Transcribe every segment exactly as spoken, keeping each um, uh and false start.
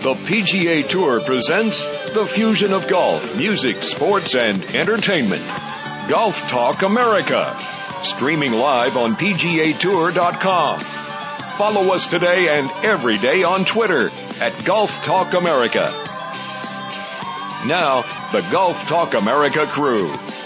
The P G A Tour presents the fusion of golf, music, sports, and entertainment. Golf Talk America. Streaming live on P G A Tour dot com. Follow us today and every day on Twitter at Golf Talk America. Now, the Golf Talk America crew.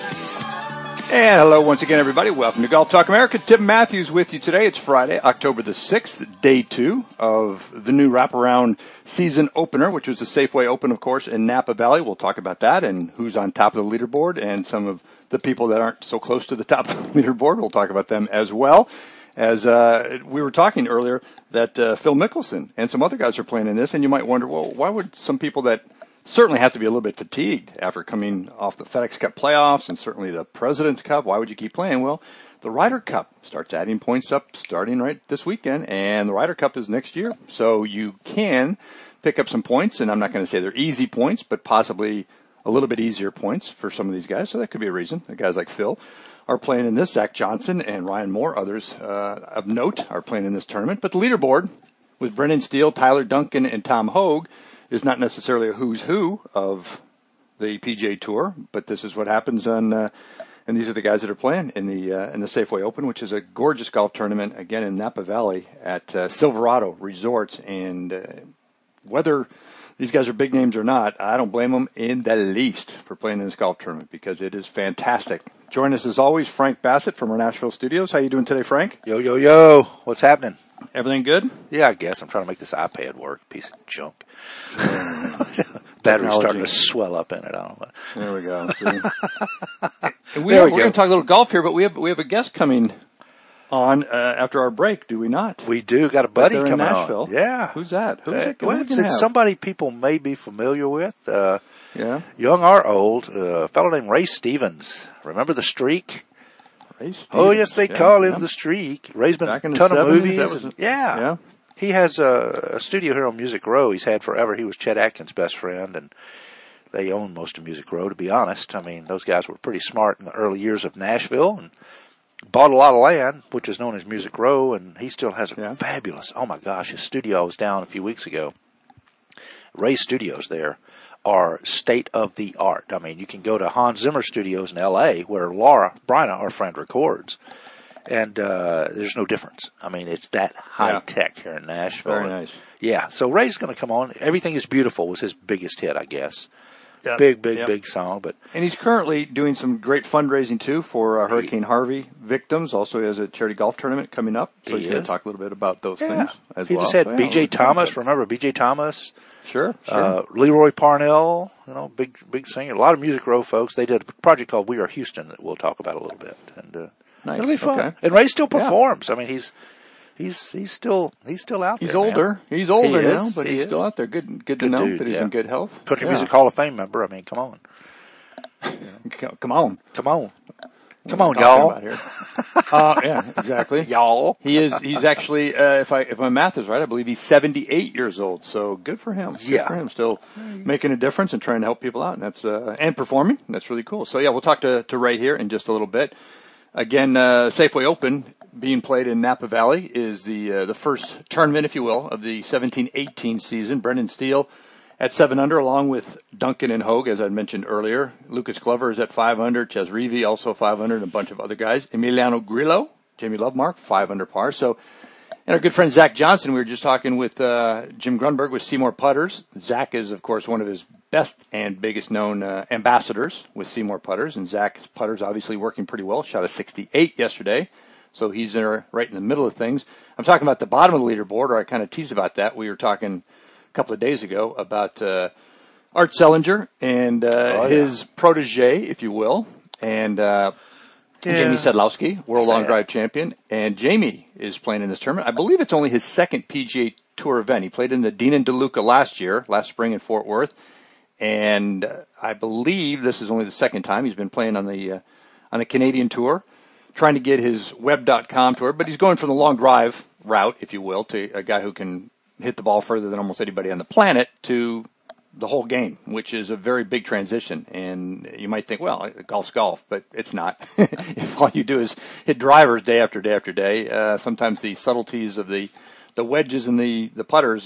And hello once again, everybody. Welcome to Golf Talk America. Tim Matthews with you today. It's Friday, October the sixth, day two of the new wraparound season opener, which was the Safeway Open, of course, in Napa Valley. We'll talk about that and who's on top of the leaderboard and some of the people that aren't so close to the top of the leaderboard. We'll talk about them as well. As uh we were talking earlier that uh, Phil Mickelson and some other guys are playing in this, and you might wonder, well, why would some people that certainly have to be a little bit fatigued after coming off the FedEx Cup playoffs and certainly the President's Cup, why would you keep playing? Well, the Ryder Cup starts adding points up starting right this weekend, and the Ryder Cup is next year. So you can pick up some points, and I'm not going to say they're easy points, but possibly a little bit easier points for some of these guys. So that could be a reason. The guys like Phil are playing in this. Zach Johnson and Ryan Moore, others uh, of note, are playing in this tournament. But the leaderboard with Brendan Steele, Tyler Duncan, and Tom Hogue is not necessarily a who's who of the P G A Tour, but this is what happens on, uh, and these are the guys that are playing in the uh, in the Safeway Open, which is a gorgeous golf tournament, again, in Napa Valley at uh, Silverado Resorts. And uh, whether these guys are big names or not, I don't blame them in the least for playing in this golf tournament because it is fantastic. Join us, as always, Frank Bassett from our Nashville studios. How you doing today, Frank? Yo, yo, yo. What's happening? Everything good? Yeah, I guess. I'm trying to make this iPad work. Piece of junk. Battery's starting to swell up in it. I don't know. There we go. See? we are, we we're going to talk a little golf here, but we have we have a guest coming on uh, after our break, do we not? We do. Got a buddy coming in Nashville. on. Yeah. Who's that? Who's uh, it? Well, it's, it's somebody people may be familiar with. Uh, yeah. Young or old. Uh, a fellow named Ray Stevens. Remember The Streak? Ray Stevens. Oh, yes, they yeah, call him yeah. The Streak. Ray's been Back in in a ton the of seventies, movies. was, yeah. yeah. He has a, a studio here on Music Row. He's had forever. He was Chet Atkins' best friend, and they own most of Music Row, to be honest. I mean, those guys were pretty smart in the early years of Nashville and bought a lot of land, which is known as Music Row, and he still has a yeah. fabulous, oh my gosh, his studio. I was down a few weeks ago. Ray's studios there are state of the art. I mean, you can go to Hans Zimmer Studios in L A where Laura Bryna, our friend, records. And uh there's no difference. I mean, it's that high yeah. tech here in Nashville. Very nice. Yeah, so Ray's going to come on. Everything is Beautiful was his biggest hit, I guess. Yep. Big, big, yep. big song. But and he's currently doing some great fundraising too for uh, Hurricane Harvey victims. Also, he has a charity golf tournament coming up, so he's going to talk a little bit about those yeah. things as he well. He just had so, yeah, B J we'll Thomas. Remember B J Thomas? Sure. sure. Uh, Leroy Parnell. You know, big, big singer. A lot of Music Row folks. They did a project called We Are Houston that we'll talk about a little bit. And uh, nice. it'll be fun. Okay. And Ray still performs. Yeah. I mean, he's. He's he's still he's still out he's there. He's older. Man. He's older he now, is. but he he's is. still out there. Good good, good to know dude, that he's yeah. in good health. Country yeah. Music Hall of Fame member. I mean, come on. Come on. Come on. Come on, y'all. uh, yeah, exactly. Y'all. He is, he's actually, uh, if I, if my math is right, I believe he's seventy-eight years old. So good for him. Good yeah. for him. Still making a difference and trying to help people out. And that's, uh, and performing. That's really cool. So yeah, we'll talk to, to Ray here in just a little bit. Again, uh, Safeway Open being played in Napa Valley is the, uh, the first tournament, if you will, of the seventeen eighteen season. Brendan Steele at seven under, along with Duncan and Hogue, as I mentioned earlier. Lucas Glover is at five under. Ches Reavie also five under, and a bunch of other guys. Emiliano Grillo, Jamie Lovemark, five under par. So, and our good friend Zach Johnson, we were just talking with uh, Jim Grunberg with Seymour Putters. Zach is, of course, one of his best and biggest known uh, ambassadors with Seymour Putters, and Zach's putters obviously working pretty well. Shot a sixty-eight yesterday, so he's there right in the middle of things. I'm talking about the bottom of the leaderboard, or I kind of tease about that. We were talking couple of days ago about uh, Art Sellinger and uh, oh, yeah. his protege, if you will, and uh, yeah. Jamie Sedlowski, World Sad. Long Drive champion. And Jamie is playing in this tournament. I believe it's only his second P G A Tour event. He played in the Dean and DeLuca last year, last spring in Fort Worth, and uh, I believe this is only the second time he's been playing on the uh, on the Canadian Tour, trying to get his web dot com tour. But he's going from the long drive route, if you will, to a guy who can hit the ball further than almost anybody on the planet to the whole game, which is a very big transition. And you might think, well, golf's golf, but it's not. If all you do is hit drivers day after day after day, uh, sometimes the subtleties of the, the wedges and the, the putters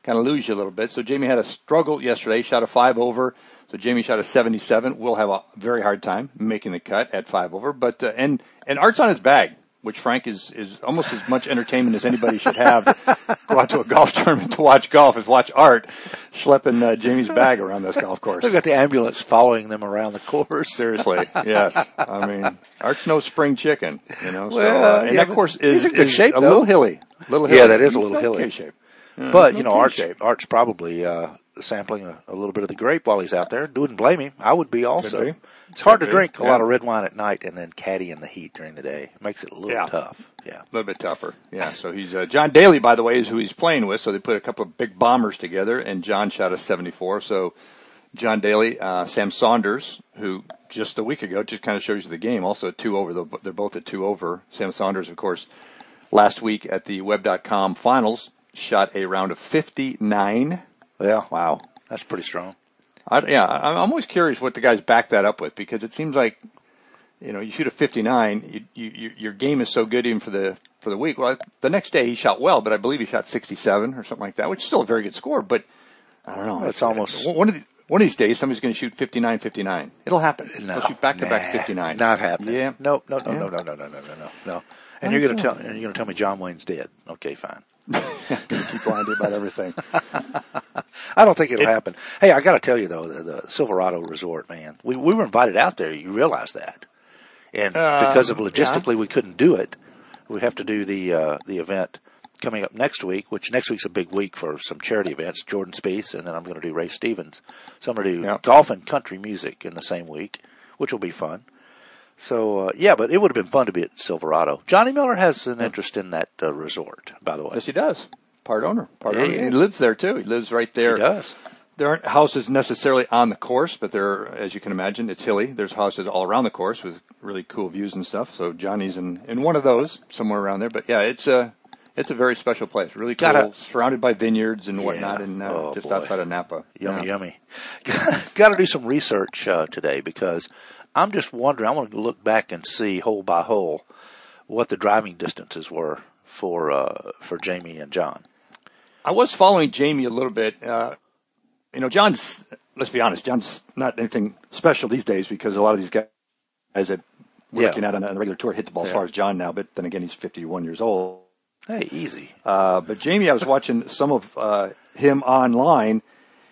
kind of lose you a little bit. So Jamie had a struggle yesterday, shot a five over. So Jamie shot a seventy-seven. We'll have a very hard time making the cut at five over. But uh, and and Art's on his bag, which Frank is is almost as much entertainment as anybody should have. Go out to a golf tournament to watch golf as watch Art schlepping uh, Jamie's bag around this golf course. They've got the ambulance following them around the course. Seriously, yes. I mean, Art's no spring chicken, you know. So, Well, uh, and yeah, that course is, he's in good is shape, a though. little hilly. Little hilly. Yeah, that is a He's little no hilly. K-shape. Yeah, But, he's you no know, Art's, K-shape. Art's probably uh, sampling a, a little bit of the grape while he's out there. Wouldn't blame him. I would be also. Could be. It's hard Could to be. drink a Yeah. lot of red wine at night and then caddy in the heat during the day. It makes it a little Yeah. tough. Yeah. A little bit tougher. Yeah, so he's, uh, John Daly, by the way, is who he's playing with. So they put a couple of big bombers together, and John shot a seventy-four. So John Daly, uh, Sam Saunders, who just a week ago, just kind of shows you the game, also a two over. They're both at two over. Sam Saunders, of course, last week at the web dot com finals, shot a round of fifty-nine. Yeah. Wow. That's pretty strong. I, yeah, I'm always curious what the guys back that up with, because it seems like, you know, you shoot a fifty-nine, you, you, your game is so good even for the for the week. Well, the next day he shot well, but I believe he shot sixty-seven or something like that, which is still a very good score. But I don't know. Well, it's almost- one of the, one of these days somebody's going to shoot fifty-nine fifty-nine. It'll happen. No, They'll shoot back to back nah, fifty-nine. Not happening. Yeah. No, no, no, Yeah. no, no, no, no, no, no, no, no. And I'm you're going to sure. tell, and you're going to tell me John Wayne's dead. Okay, fine. Keep lying to you about everything. I don't think it'll It- happen. Hey, I got to tell you though, the, the Silverado Resort, man, we we were invited out there. You realize that, and Uh, because of yeah. logistically we couldn't do it. We have to do the uh, the event coming up next week, which next week's a big week for some charity events. Jordan Spieth, and then I'm going to do Ray Stevens. So I'm going to do Yeah. golf and country music in the same week, which will be fun. So uh, yeah, but it would have been fun to be at Silverado. Johnny Miller has an interest in that uh, resort, by the way. Yes, he does. Part owner. Part Yeah, owner. he He is. lives there too. He lives right there. He does. There aren't houses necessarily on the course, but there, as you can imagine, it's hilly. There's houses all around the course with really cool views and stuff. So Johnny's in, in one of those, somewhere around there. But yeah, it's a, it's a very special place. Really cool. Gotta- Surrounded by vineyards and Yeah. whatnot, and uh, Oh, just boy. outside of Napa. Yummy, Yeah. yummy. Got to do some research uh, today because I'm just wondering. I want to look back and see hole by hole what the driving distances were for uh, for Jamie and John. I was following Jamie a little bit. Uh, you know, John's, let's be honest, John's not anything special these days because a lot of these guys that we're Yeah. looking at on the regular tour hit the ball as Yeah. far as John now, but then again, he's fifty-one years old. Hey, easy. Uh, but Jamie, I was watching some of uh, him online,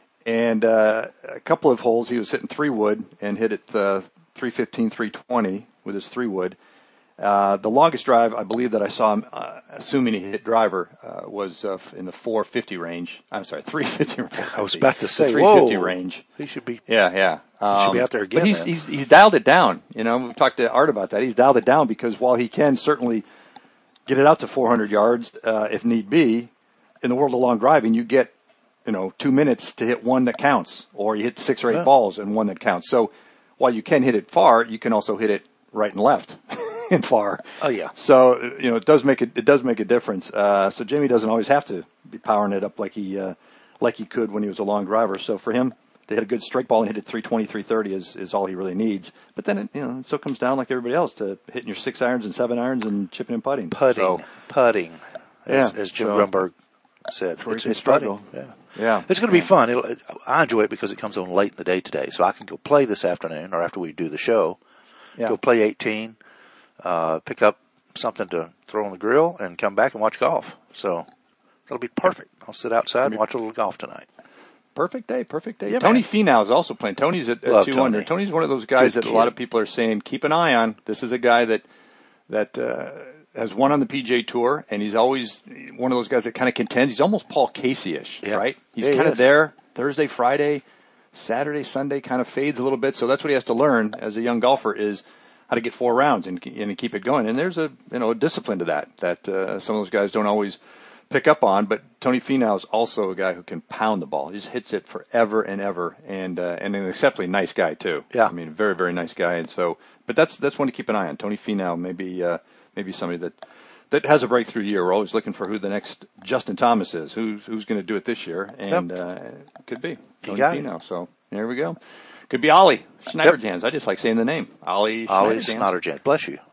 and uh, a couple of holes he was hitting three wood and hit it uh, three fifteen, three twenty with his three wood. Uh, the longest drive, I believe that I saw him, uh, assuming he hit driver, uh, was uh, in the four fifty range. I'm sorry, three fifty range. I was about to say, three fifty whoa. range. He should be. Yeah, yeah. Um, should be out there again But he's, then. he's, he's dialed it down. You know, we've talked to Art about that. He's dialed it down because while he can certainly get it out to four hundred yards, uh, if need be, in the world of long driving, you get, you know, two minutes to hit one that counts, or you hit six or eight Yeah. balls and one that counts. So while you can hit it far, you can also hit it right and left and far. Oh yeah. So, you know, it does make it, it does make a difference. Uh, so Jamie doesn't always have to be powering it up like he, uh, like he could when he was a long driver. So for him to hit a good straight ball and hit it three twenty, three thirty is, is all he really needs. But then it, you know, it still comes down like everybody else to hitting your six irons and seven irons and chipping and putting. Putting, So, putting, as, Yeah, as Jim so- Grunberg said. where It's, you can it's struggle. putting. Yeah. yeah. It's going to be fun. It'll, I enjoy it because it comes on late in the day today, so I can go play this afternoon or after we do the show. Yeah. Go play eighteen, uh, pick up something to throw on the grill, and come back and watch golf. So that'll be perfect. I'll sit outside and watch a little golf tonight. Perfect day, perfect day. Yeah, Tony man. Finau is also playing. Tony's at, at Love two Tony. under. Tony's one of those guys Good that a lot kid. of people are saying keep an eye on. This is a guy that that uh, has won on the P G A Tour, and he's always one of those guys that kind of contends. He's almost Paul Casey-ish, Yeah. right? He's Yeah, he kind of is. there Thursday, Friday, Saturday, Sunday, kind of fades a little bit. So that's what he has to learn as a young golfer is how to get four rounds and, and keep it going. And there's a you know a discipline to that that uh, some of those guys don't always pick up on. But Tony Finau is also a guy who can pound the ball. He just hits it forever and ever, and uh, and an exceptionally nice guy too. Yeah. I mean, very very nice guy. And so, but that's that's one to keep an eye on. Tony Finau, maybe uh, maybe somebody that that has a breakthrough year. We're always looking for who the next Justin Thomas is. Who's who's going to do it this year? And Yep. uh, could be Tony got it. Finau. So there we go. Could be Ollie Schneiderjans. I just like saying the name. Ollie Ollie Schneiderjans. Snotterjan. Bless you.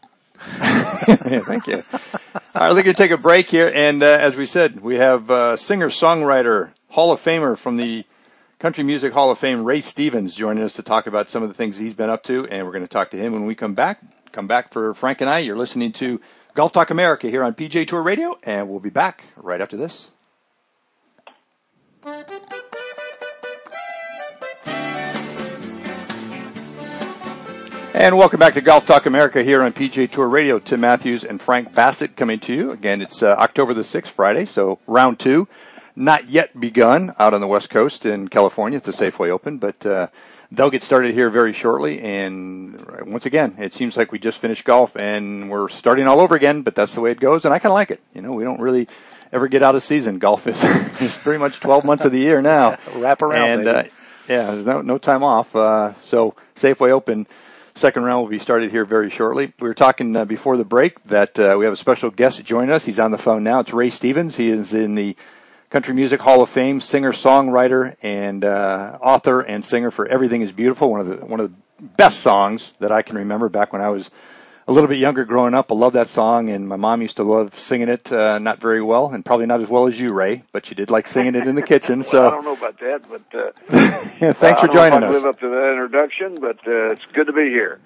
Yeah, thank you. All right, we're going to take a break here. And uh, as we said, we have uh, singer-songwriter Hall of Famer from the Country Music Hall of Fame, Ray Stevens, joining us to talk about some of the things he's been up to, and we're going to talk to him when we come back. Come back for Frank and I. You're listening to Golf Talk America here on P G A Tour Radio, and we'll be back right after this. And welcome back to Golf Talk America here on P G A Tour Radio. Tim Matthews and Frank Bassett coming to you. Again, it's uh, October the sixth, Friday, so round two. Not yet begun out on the West Coast in California at the Safeway Open, but uh, they'll get started here very shortly. And once again, it seems like we just finished golf and we're starting all over again, but that's the way it goes, and I kind of like it. You know, we don't really ever get out of season. Golf is, is pretty much twelve months of the year now. Wrap around, and, baby. Uh, yeah, there's no, no time off. Uh, so Safeway Open second round will be started here very shortly. We were talking uh, before the break that uh, we have a special guest joining us. He's on the phone now. It's Ray Stevens. He is in the Country Music Hall of Fame, singer, songwriter, and uh, author and singer for "Everything Is Beautiful," one of the one of the best songs that I can remember back when I was a little bit younger growing up. I love that song, and my mom used to love singing it, uh, not very well, and probably not as well as you, Ray, but she did like singing it in the kitchen. Well, so I don't know about that, but uh, yeah, thanks for I don't joining know if I us. live up to that introduction, but uh, it's good to be here.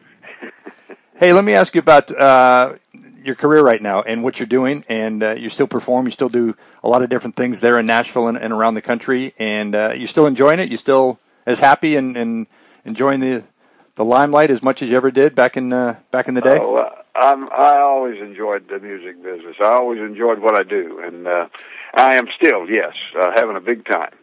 Hey, let me ask you about uh, your career right now and what you're doing. And uh, you still perform, you still do a lot of different things there in Nashville and, and around the country, and uh, you're still enjoying it. You still as happy and, and enjoying the the limelight as much as you ever did back in uh, back in the day. Oh, uh, I'm, I always enjoyed the music business. I always enjoyed what I do, and uh, I am still, yes, uh, having a big time.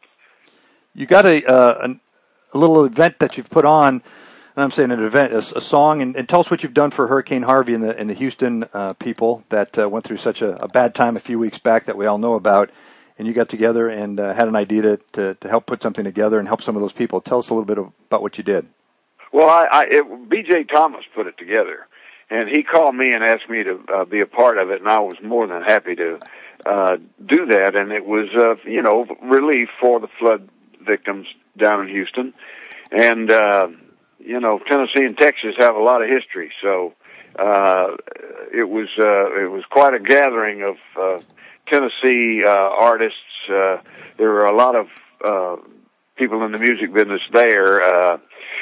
You got a, uh, a a little event that you've put on. And I'm saying an event, a, a song, and, and tell us what you've done for Hurricane Harvey and the, and the Houston uh, people that uh, went through such a, a bad time a few weeks back that we all know about. And you got together and uh, had an idea to, to, to help put something together and help some of those people. Tell us a little bit of, about what you did. Well, I, I it, B J Thomas put it together, and he called me and asked me to uh, be a part of it, and I was more than happy to uh, do that. And it was, uh, you know, relief for the flood victims down in Houston. And, uh, you know, Tennessee and Texas have a lot of history, so uh, it was uh, it was quite a gathering of uh, Tennessee uh, artists. Uh, there were a lot of uh, people in the music business there. Uh,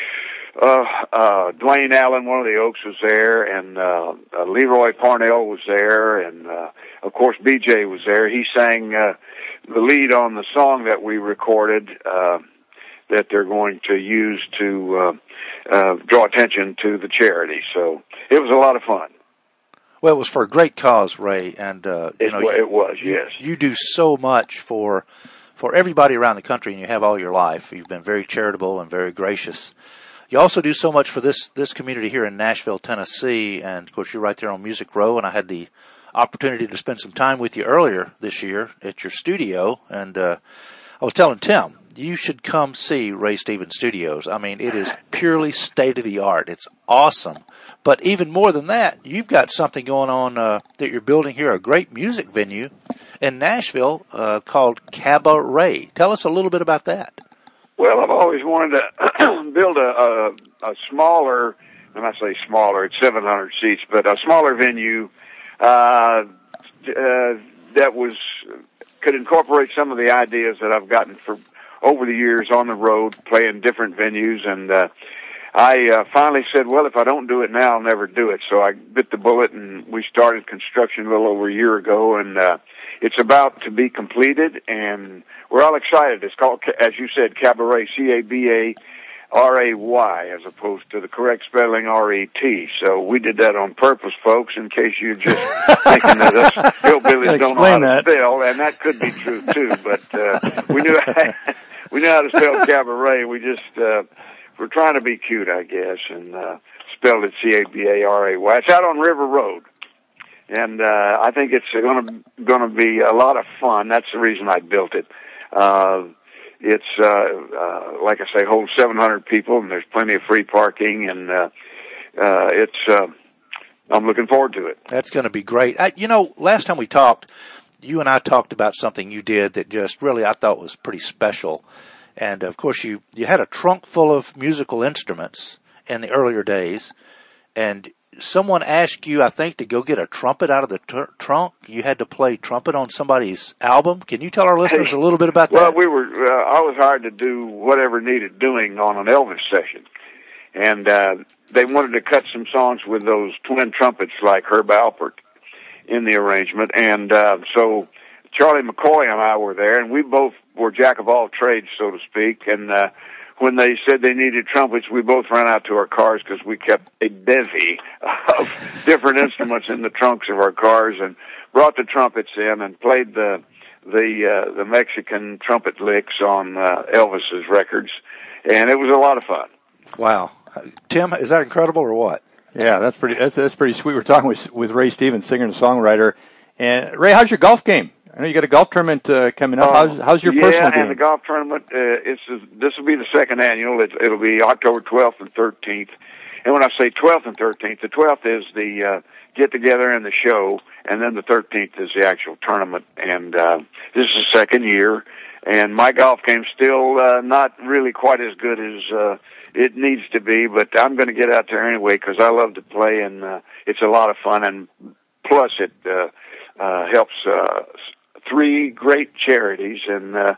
uh, uh, Dwayne Allen, one of the Oaks, was there, and uh, uh, Leroy Parnell was there, and uh, of course B J was there. He sang uh, the lead on the song that we recorded. Uh, that they're going to use to uh, uh, draw attention to the charity. So it was a lot of fun. Well, it was for a great cause, Ray, and uh, you it, know it you, was. Yes, you do so much for for everybody around the country, and you have all your life. You've been very charitable and very gracious. You also do so much for this this community here in Nashville, Tennessee, and of course you're right there on Music Row. And I had the opportunity to spend some time with you earlier this year at your studio, and uh, I was telling Tim, you should come see Ray Stevens Studios. I mean, it is purely state-of-the-art. It's awesome. But even more than that, you've got something going on uh, that you're building here, a great music venue in Nashville uh, called Cabaret. Tell us a little bit about that. Well, I've always wanted to build a, a, a smaller, when I say smaller, it's seven hundred seats, but a smaller venue uh, uh, that was could incorporate some of the ideas that I've gotten for over the years on the road, playing different venues, and uh, I uh, finally said, well, if I don't do it now, I'll never do it. So I bit the bullet, and we started construction a little over a year ago, and uh, it's about to be completed, and we're all excited. It's called, as you said, Cabaret, C A B A R A Y, as opposed to the correct spelling R E T. So we did that on purpose, folks, in case you're just thinking that us hillbillies don't know how to spell, and that could be true, too, but uh, we knew we knew how to spell Cabaret. We just, uh, we're trying to be cute, I guess, and uh, spelled it C A B A R A Y. It's out on River Road, and uh, I think it's going to going to be a lot of fun. That's the reason I built it. Uh, It's, uh, uh, like I say, holds seven hundred people, and there's plenty of free parking, and, uh, uh, it's, uh, I'm looking forward to it. That's going to be great. I, you know, last time we talked, you and I talked about something you did that just really I thought was pretty special. And, of course, you, you had a trunk full of musical instruments in the earlier days, and someone asked you, I think, to go get a trumpet out of the tr- trunk. You had to play trumpet on somebody's album. Can you tell our listeners a little bit about well, that? Well, we were. Uh, I was hired to do whatever needed doing on an Elvis session, and uh, they wanted to cut some songs with those twin trumpets like Herb Alpert in the arrangement, and uh, so Charlie McCoy and I were there, and we both were jack of all trades, so to speak, and. Uh, When they said they needed trumpets, we both ran out to our cars because we kept a bevy of different instruments in the trunks of our cars, and brought the trumpets in and played the the uh, the Mexican trumpet licks on uh, Elvis's records, and it was a lot of fun. Wow, Tim, is that incredible or what? Yeah, that's pretty. That's, that's pretty sweet. We're talking with with Ray Stevens, singer and songwriter. And Ray, how's your golf game? I know you got a golf tournament uh, coming up. How's, how's your yeah, personal game? Yeah, and the golf tournament, uh, it's this will be the second annual. It, it'll be October twelfth and thirteenth. And when I say twelfth and thirteenth, the twelfth is the uh, get-together and the show, and then the thirteenth is the actual tournament. And uh, this is the second year, and my golf game's still uh, not really quite as good as uh, it needs to be, but I'm going to get out there anyway because I love to play, and uh, it's a lot of fun, and plus it uh, uh, helps uh three great charities and uh,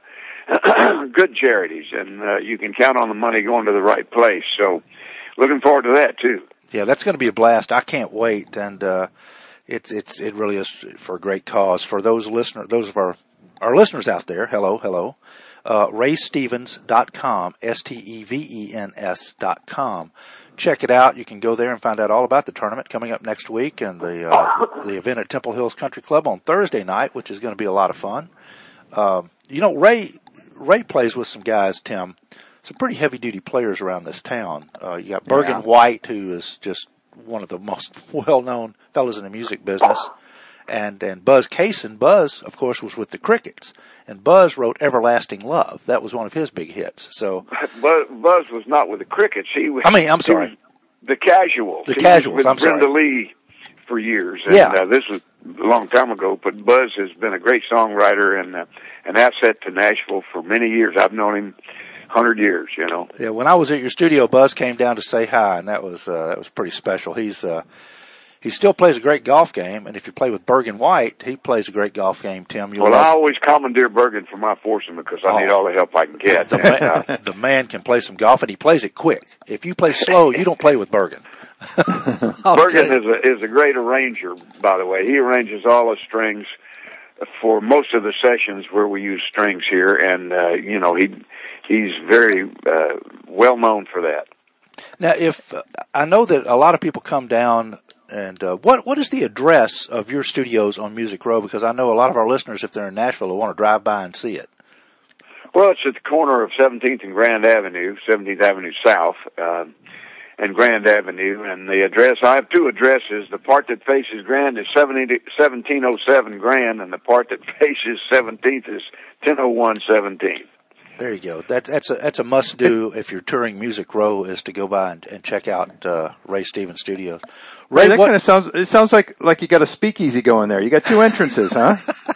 good charities, and uh, you can count on the money going to the right place. So, looking forward to that too. Yeah, that's going to be a blast. I can't wait, and uh, it's it's it really is for a great cause. For those listeners, those of our our listeners out there, hello, hello, uh, ray stevens dot com, S T E V E N S dot com. Check it out. You can go there and find out all about the tournament coming up next week, and the uh, the event at Temple Hills Country Club on Thursday night, which is going to be a lot of fun. Um, you know, Ray Ray plays with some guys, Tim, some pretty heavy duty players around this town. Uh, you got Bergen Yeah. White, who is just one of the most well known fellas in the music business, and and Buzz Cason. Buzz, of course, was with the Crickets, and Buzz wrote "Everlasting Love." That was one of his big hits. So Buzz, Buzz was not with the Crickets. He was. I mean, I'm sorry. he was The Casuals. The he Casuals, was with I'm sorry. Brenda Lee for years. And, Yeah. uh, this was a long time ago, but Buzz has been a great songwriter and uh, an asset to Nashville for many years. I've known him a hundred years, you know. Yeah, when I was at your studio, Buzz came down to say hi, and that was uh, that was pretty special. He's uh, he still plays a great golf game, and if you play with Bergen White, he plays a great golf game. Tim, you'll Well, love- I always commandeer Bergen for my foursome because I Oh. need all the help I can get. the, And, man, uh, the man can play some golf, and he plays it quick. If you play slow, you don't play with Bergen. I'll Bergen tell is you. a is a great arranger, by the way. He arranges all the strings for most of the sessions where we use strings here, and uh, you know he he's very uh, well known for that. Now, if uh, I know that a lot of people come down, and uh, what what is the address of your studios on Music Row? Because I know a lot of our listeners, if they're in Nashville, will want to drive by and see it. Well, it's at the corner of seventeenth and Grand Avenue, seventeenth Avenue South, uh, and Grand Avenue. And the address, I have two addresses. The part that faces Grand is seventeen oh seven Grand, and the part that faces seventeenth is ten oh one seventeenth. There you go. That, that's a that's a must do if you're touring Music Row, is to go by and, and check out uh, Ray Stevens Studios. Ray, Ray, that what, kind of sounds. It sounds like like you got a speakeasy going there. You got two entrances, huh?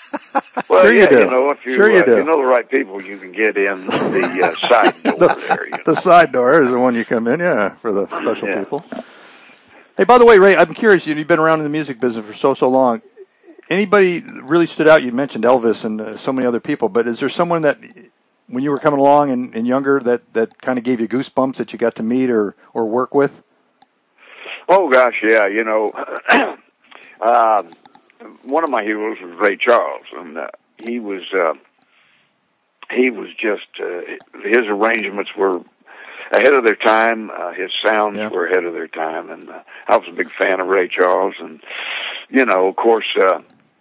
Well, Sure you yeah, do. you know, if you, Sure you uh, do. you know the right people, you can get in the uh, side door there. You know. The side door is the one you come in, yeah, for the special Yeah. people. Hey, by the way, Ray, I'm curious. You've been around in the music business for so so long. Anybody really stood out? You mentioned Elvis and uh, so many other people, but is there someone that, when you were coming along and, and younger, that that kind of gave you goosebumps that you got to meet or or work with? Oh gosh, yeah. You know, uh, one of my heroes was Ray Charles, and uh, he was uh, he was just uh, his arrangements were ahead of their time. Uh, his sounds Yeah. were ahead of their time, and uh, I was a big fan of Ray Charles. And you know, of course, uh,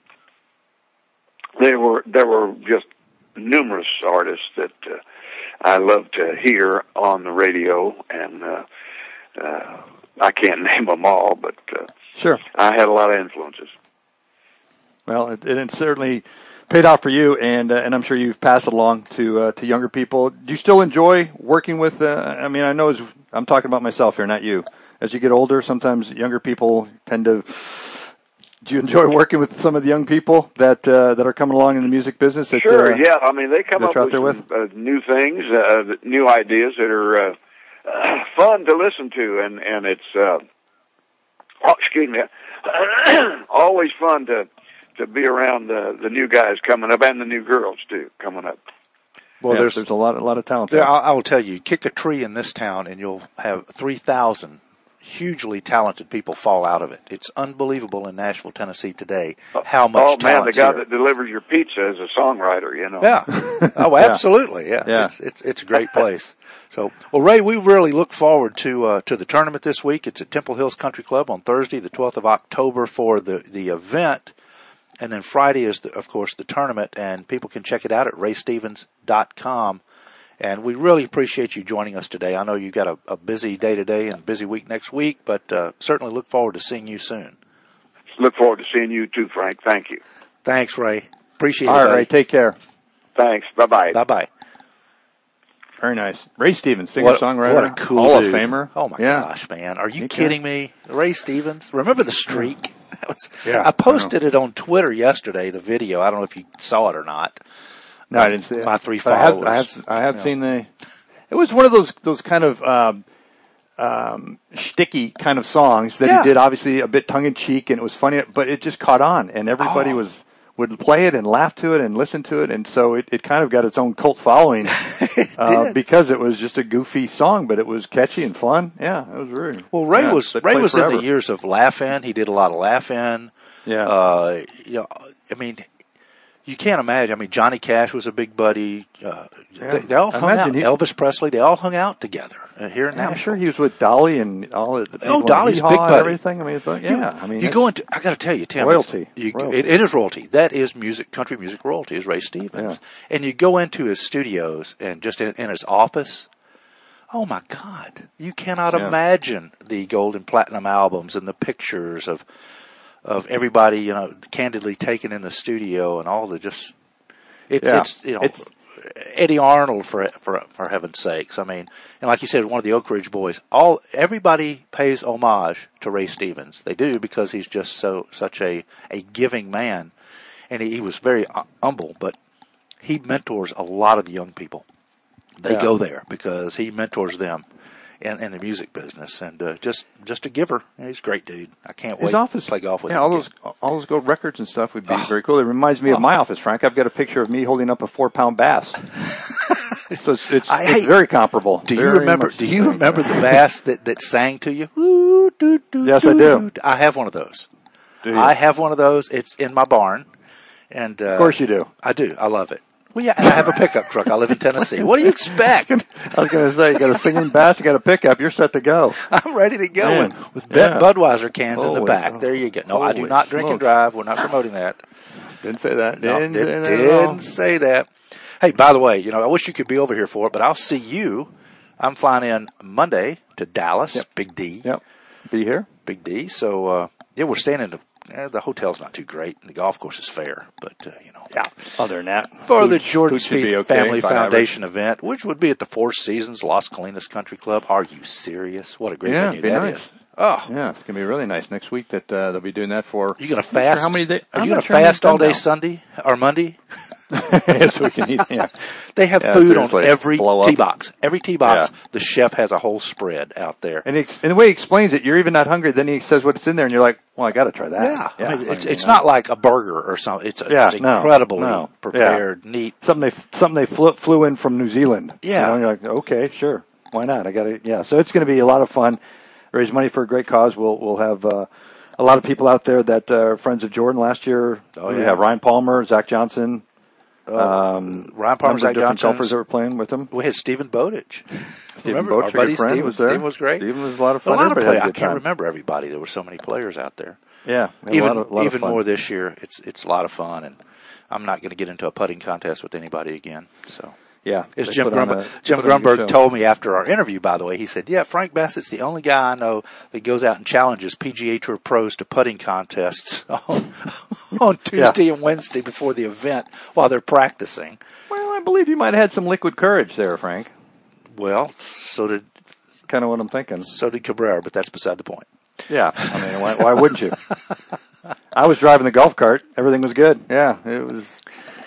there were there were just numerous artists that uh, I loved to hear on the radio, and uh, uh, I can't name them all, but uh, Sure. I had a lot of influences. Well, it, it certainly paid off for you, and uh, and I'm sure you've passed it along to uh, to younger people. Do you still enjoy working with? Uh, I mean, I know as, I'm talking about myself here, not you. As you get older, sometimes younger people tend to. Do you enjoy working with some of the young people that uh, that are coming along in the music business? That, Sure, uh, yeah. I mean, they come that up you're out with, there some, with? Uh, new things, uh, new ideas that are uh, uh, fun to listen to, and and it's uh, oh, excuse me, always fun to to be around the the new guys coming up and the new girls too coming up. Well, yeah, there's there's a lot a lot of talent there. there. I, I will tell you, kick a tree in this town, and you'll have three thousand hugely talented people fall out of it. It's unbelievable in Nashville, Tennessee today how much oh, man, the guy here. that delivers your pizza is a songwriter, you know. Yeah. Oh, absolutely. Yeah. yeah. It's, it's, it's a great place. So, well, Ray, we really look forward to, uh, to the tournament this week. It's at Temple Hills Country Club on Thursday, the twelfth of October for the, the event. And then Friday is, the, of course, the tournament, and people can check it out at ray stevens dot com. And we really appreciate you joining us today. I know you've got a, a busy day today and a busy week next week, but uh, certainly look forward to seeing you soon. Look forward to seeing you too, Frank. Thank you. Thanks, Ray. Appreciate All it. All right, buddy. Ray. Take care. Thanks. Bye-bye. Bye-bye. Very nice. Ray Stevens, singer-songwriter, what a cool Hall dude. of Famer. Oh, my yeah. gosh, man. Are you Me kidding too. me? Ray Stevens. Remember the streak? That was, Yeah, I posted it on Twitter yesterday, the video. I don't know if you saw it or not. No, I didn't see it. My three But I have, followers. I have, I have Yeah. seen the. It was one of those those kind of um, um, shticky kind of songs that Yeah. he did. Obviously, a bit tongue in cheek, and it was funny, but it just caught on, and everybody Oh. was would play it and laugh to it and listen to it, and so it, it kind of got its own cult following uh, because it was just a goofy song, but it was catchy and fun. Yeah, it was really Well, Ray yeah, was it Ray played was in forever. the years of Laugh-In. He did a lot of Laugh-In. Yeah. Uh, you know, I mean, you can't imagine. I mean, Johnny Cash was a big buddy. Uh, Yeah. they, they all hung out. Imagine he- Elvis Presley. They all hung out together uh, here in Yeah, I'm Nashville. sure he was with Dolly and all the people Oh, in Dolly's Hee-Haw big and buddy. everything. I mean, but yeah, You, I mean, you it's- go into. I got to tell you, Tim, Royalty. it's- You, Royalty. It, it is royalty. That is music, country music royalty. Is Ray Stevens, Yeah. and you go into his studios and just in, in his office. Oh my God! You cannot Yeah. imagine the gold and platinum albums and the pictures of of everybody, you know, candidly taken in the studio and all the just. It's Yeah. it's you know. It's- Eddie Arnold, for for for heaven's sakes! I mean, and like you said, one of the Oak Ridge Boys. All everybody pays homage to Ray Stevens. They do because he's just so such a a giving man, and he, he was very humble. But he mentors a lot of the young people. They Yeah. go there because he mentors them in, in the music business, and uh, just just a giver. He's a great dude. I can't wait His office, to play golf with yeah, him. all again. those all those gold records and stuff would be Oh. very cool. It reminds me Oh. of my office, Frank. I've got a picture of me holding up a four pound bass. so it's it's, I it's hate- very comparable. Do you Very remember? much Do the you same. remember the bass that, that sang to you? Ooh, doo, doo, Yes, I doo, do. doo. I have one of those. Do you? I have one of those. It's in my barn, and uh, Of course you do. I do. I love it. Well, yeah, and I have a pickup truck. I live in Tennessee. What do you expect? I was going to say, you got a singing bass, you got a pickup, you're set to go. I'm ready to go Man. with, with Yeah. Budweiser cans in the Holy- back. There you go. No, I do holy not drink and smokes. drive. We're not promoting that. Didn't say that. No, Didn't, did, say that at all. didn't say that. Hey, by the way, you know, I wish you could be over here for it, but I'll see you. I'm flying in Monday to Dallas. Yep. Big D. Yep. Be here. Big D. So, uh, yeah, we're staying in the, eh, the hotel's not too great. And the golf course is fair, but, uh, you know. Yeah. Other than that. For food- the Jordan food should be Spieth okay, Family by Foundation event, which would be at the Four Seasons Las Colinas Country Club. Are you serious? What a great Yeah, venue be that nice. is. Oh, average. Yeah, it's going to be really nice next week that uh, they'll be doing that for. you going to I'm not sure fast? How many days? Are you going to fast all day Sunday or Monday? Yes, we can eat. Yeah. They have Yeah, food on seriously, every blow up. tee box. Every tee box, Yeah. the chef has a whole spread out there. And, he, ex- and the way he explains it, you're even not hungry. Then he says what's in there, and you're like, "Well, I got to try that." Yeah, I mean, it's I mean, it's uh, not like a burger or something. It's, Yeah, it's no, incredibly no. prepared, neat. something they something they flew, flew in from New Zealand. Yeah. you know, and you're like, okay, sure, why not? I got to. Yeah, so it's going to be a lot of fun. Raise money for a great cause. We'll we'll have uh, a lot of people out there that uh, are friends of Jordan. Last year, Oh, we yeah. have Ryan Palmer, Zach Johnson, Um, Ryan Palmer, number of Zach different Johnson. golfers that were playing with him. We had Stephen Bowditch. Stephen Remember? Our Boach, buddy your friend, Stephen was there. Stephen was great. Stephen was a lot of A fun. lot of Everybody players. had a I good can't time. remember everybody. There were so many players out there. Yeah, we had Even a lot of, lot of even fun. more this year. It's it's a lot of fun, and I'm not going to get into a putting contest with anybody again. So. Yeah, As they Jim put on Grunberg, a- Jim put on a good Grunberg show. told me after our interview, by the way, he said, yeah, Frank Bassett's the only guy I know that goes out and challenges P G A Tour pros to putting contests on, on Tuesday and Wednesday before the event while they're practicing. Well, I believe you might have had some liquid courage there, Frank. Well, so did Kind of what I'm thinking. so did Cabrera, but that's beside the point. Yeah, I mean, why, why wouldn't you? I was driving the golf cart. Everything was good. Yeah, it was.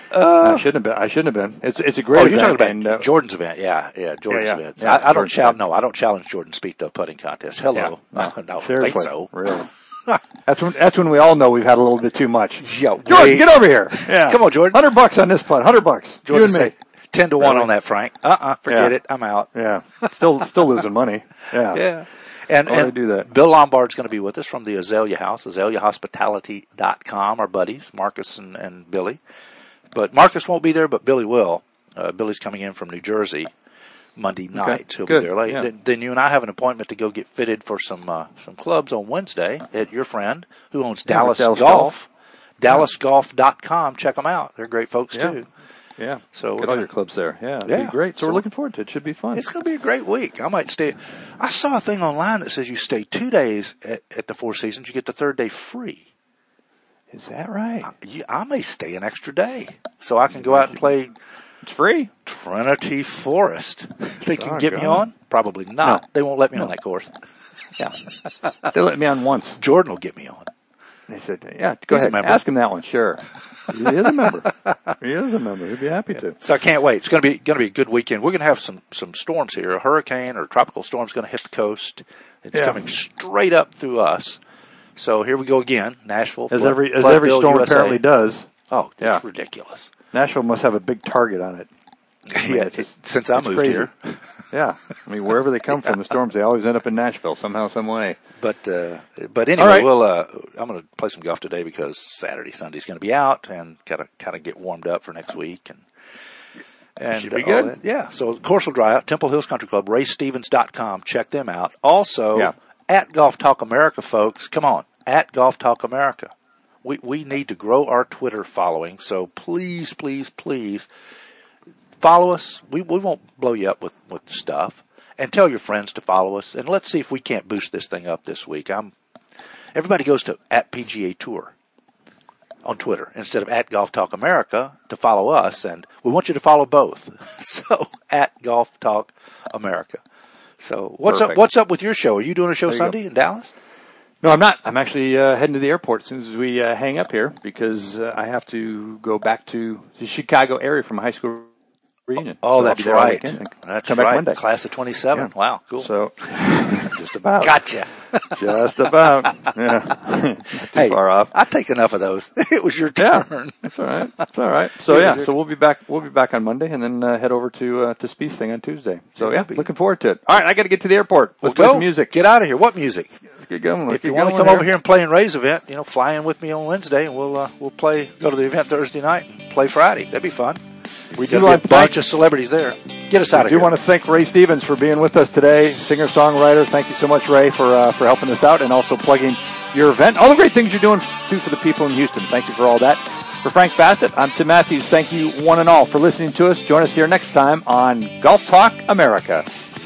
Uh, I shouldn't have been. I shouldn't have been. It's it's a great. Oh, you're event, talking about and, uh, Jordan's event. Yeah, yeah, Jordan's yeah, yeah. event. Yeah, I, I don't Jordan's challenge. event. No, I don't challenge Jordan to speak the putting contest. Hello. Yeah. No, no, I Seriously, think so. Really. That's when that's when we all know we've had a little bit too much. Yo, Jordan, wait. get over here. Yeah. Come on, Jordan. Hundred bucks on this putt. Hundred bucks. Jordan, you and me. say ten to one Really? on that, Frank. Uh-uh, forget Yeah. it. I'm out. Yeah. Still still losing money. Yeah. Yeah. And, Why would I and do that? Bill Lombard's going to be with us from the Azalea House, azalea hospitality dot com, our buddies, Marcus and, and Billy. But Marcus won't be there, but Billy will. Uh, Billy's coming in from New Jersey Monday night. Okay. He'll Good. be there late. Yeah. Then, then you and I have an appointment to go get fitted for some uh, some clubs on Wednesday at your friend who owns Yeah, Dallas, Dallas Golf. Golf. dallas golf dot com. Check them out. They're great folks, Yeah. too. Yeah. So we're Get all gonna- your clubs there. Yeah. It'd Yeah. be great. So, So we're looking forward to it. Should be fun. It's going to be a great week. I might stay. I saw a thing online that says you stay two days at, at the Four Seasons, you get the third day free. Is that right? I, you, I may stay an extra day so I can go out and play It's free. Trinity Forest. They can Oh, get me God. on? Probably not. No. They won't let me No. on that course. Yeah. They let me on once. Jordan will get me on. They said, yeah, go He's a ahead. member. Ask him that one. Sure. He is a member. He is a member. He'd be happy to. So I can't wait. It's going to be going to be a good weekend. We're going to have some some storms here. A hurricane or tropical storm is going to hit the coast. It's Yeah. coming straight up through us. So here we go again. Nashville, As flood- every as flood every bill storm U S A. apparently does. Oh, it's Yeah. ridiculous. Nashville must have a big target on it. Yeah, it's just- since I it's moved crazy. here. Yeah. I mean, wherever they come from, the storms, they always end up in Nashville somehow, some way. But uh, but anyway, All right. we'll uh, I'm going to play some golf today because Saturday, Sunday's going to be out and kind of kind of get warmed up for next week and and Should be all good. that. Yeah, so the course will dry out. Temple Hills Country Club, ray stevens dot com. Check them out. Also Yeah. at Golf Talk America, folks. Come on, at Golf Talk America. We we need to grow our Twitter following. So please, please, please follow us. We we won't blow you up with with stuff. And tell your friends to follow us, and let's see if we can't boost this thing up this week. I'm. Everybody goes to at P G A Tour on Twitter instead of at Golf Talk America to follow us, and we want you to follow both. So at Golf Talk America. So what's Perfect. up? What's up with your show? Are you doing a show There you Sunday in Dallas? No, I'm not. I'm actually uh, heading to the airport as soon as we uh, hang up here because uh, I have to go back to the Chicago area for my high school reunion. Oh, So I'll that's be there all right. weekend and That's come right. back Monday. Class of twenty-seven. Yeah. Wow, cool. So just about. Gotcha. Just about. Yeah. Not too Hey, far off. I take enough of those. It was your Yeah, turn. that's all right. That's all right. So yeah, so we'll be back. We'll be back on Monday, and then uh, head over to uh, to Spieth's thing on Tuesday. So yeah, be. looking forward to it. All right, I got to get to the airport. Well, Let's play go. some music. Get out of here. What music? Let's get going. Let's If you get want to going come over here and play in Ray's event, you know, fly in with me on Wednesday, and we'll uh, we'll play. Go to the event Thursday night, and play Friday. That'd be fun. we There'll do be a want to bunch thank. of celebrities there. Get us out I of do here. want to thank Ray Stevens for being with us today, singer songwriter. Thank you so much, Ray, for uh, for helping us out and also plugging your event. All the great things you're doing too for the people in Houston. Thank you for all that. For Frank Bassett, I'm Tim Matthews. Thank you one and all for listening to us. Join us here next time on Golf Talk America.